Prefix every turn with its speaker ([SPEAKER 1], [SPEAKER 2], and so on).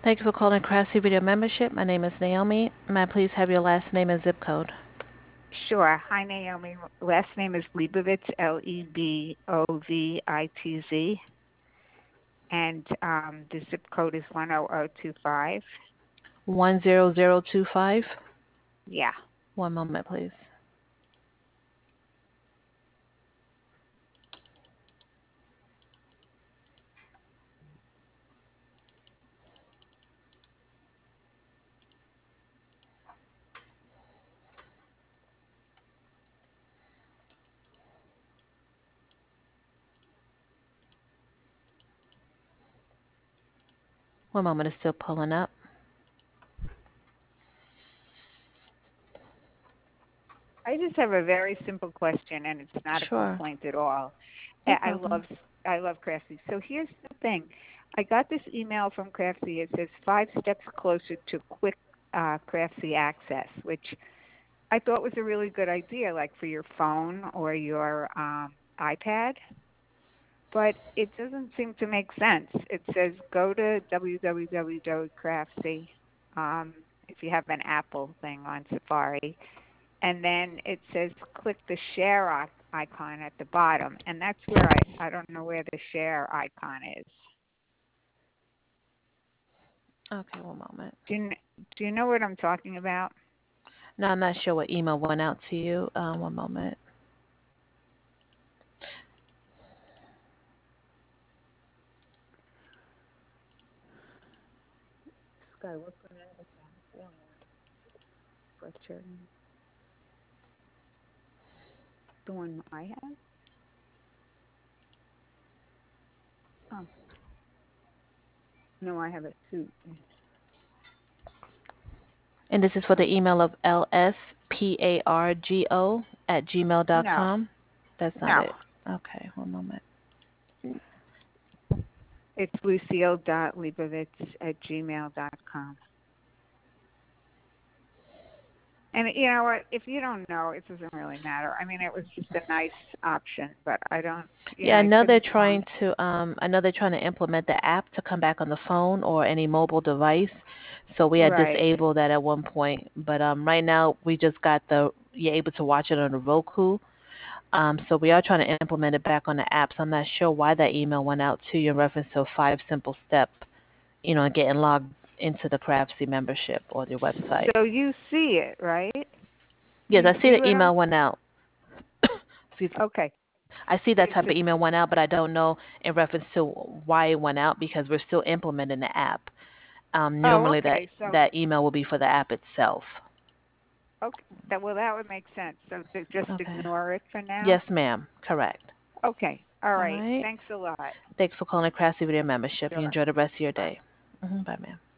[SPEAKER 1] Thank you for calling Craftsy Video Membership. My name is Naomi. May I please have your last name and zip code?
[SPEAKER 2] Sure. Hi, Naomi. Last name is Leibovitz, Lebovitz, and the zip code is 10025.
[SPEAKER 1] 10025.
[SPEAKER 2] Yeah.
[SPEAKER 1] One moment, please. One moment, it's still pulling up.
[SPEAKER 2] I just have a very simple question, and it's not a
[SPEAKER 1] Sure.
[SPEAKER 2] complaint at all.
[SPEAKER 1] No
[SPEAKER 2] I
[SPEAKER 1] problem.
[SPEAKER 2] love I love Craftsy. So here's the thing. I got this email from Craftsy. It says 5 steps closer to quick Craftsy access, which I thought was a really good idea, like for your phone or your iPad. But it doesn't seem to make sense. It says go to www.craftsy if you have an Apple thing on Safari, and then it says click the share icon at the bottom, and that's where I don't know where the share icon is.
[SPEAKER 1] Okay, one moment.
[SPEAKER 2] Do you know what I'm talking about?
[SPEAKER 1] No, I'm not sure what email went out to you. One moment.
[SPEAKER 2] Sky, what's the name of the The one I have? Oh, no, I have a suit.
[SPEAKER 1] And this is for the email of lspargo@gmail.com.
[SPEAKER 2] No,
[SPEAKER 1] That's not
[SPEAKER 2] no.
[SPEAKER 1] it. Okay, one moment.
[SPEAKER 2] It's lucille.leibovitz@gmail.com. And you know what? If you don't know, it doesn't really matter. I mean, it was just a nice option, but I don't.
[SPEAKER 1] Yeah,
[SPEAKER 2] I couldn't find.
[SPEAKER 1] I know they're trying to implement the app to come back on the phone or any mobile device. So we had
[SPEAKER 2] Right.
[SPEAKER 1] disabled that at one point, but right now we just got you're able to watch it on the Roku. So we are trying to implement it back on the app. So I'm not sure why that email went out to you in reference to a 5 simple step, getting logged into the Craftsy membership or their website.
[SPEAKER 2] So you see it, right?
[SPEAKER 1] Yes,
[SPEAKER 2] You
[SPEAKER 1] I see
[SPEAKER 2] see
[SPEAKER 1] the
[SPEAKER 2] what I'm.
[SPEAKER 1] email went out. Excuse me.
[SPEAKER 2] Okay.
[SPEAKER 1] I see that
[SPEAKER 2] It's
[SPEAKER 1] type of email went out, but I don't know in reference to why it went out because we're still implementing the app.
[SPEAKER 2] Oh,
[SPEAKER 1] Normally
[SPEAKER 2] okay. So
[SPEAKER 1] that email will be for the app itself.
[SPEAKER 2] okay. That would make sense. So just
[SPEAKER 1] Okay.
[SPEAKER 2] ignore it for now.
[SPEAKER 1] Yes, ma'am. Correct.
[SPEAKER 2] Okay. All
[SPEAKER 1] All
[SPEAKER 2] right.
[SPEAKER 1] right.
[SPEAKER 2] Thanks a lot.
[SPEAKER 1] Thanks for calling Craftsy Video Membership. You
[SPEAKER 2] Sure.
[SPEAKER 1] enjoy the rest of your
[SPEAKER 2] Bye.
[SPEAKER 1] day. Bye, ma'am.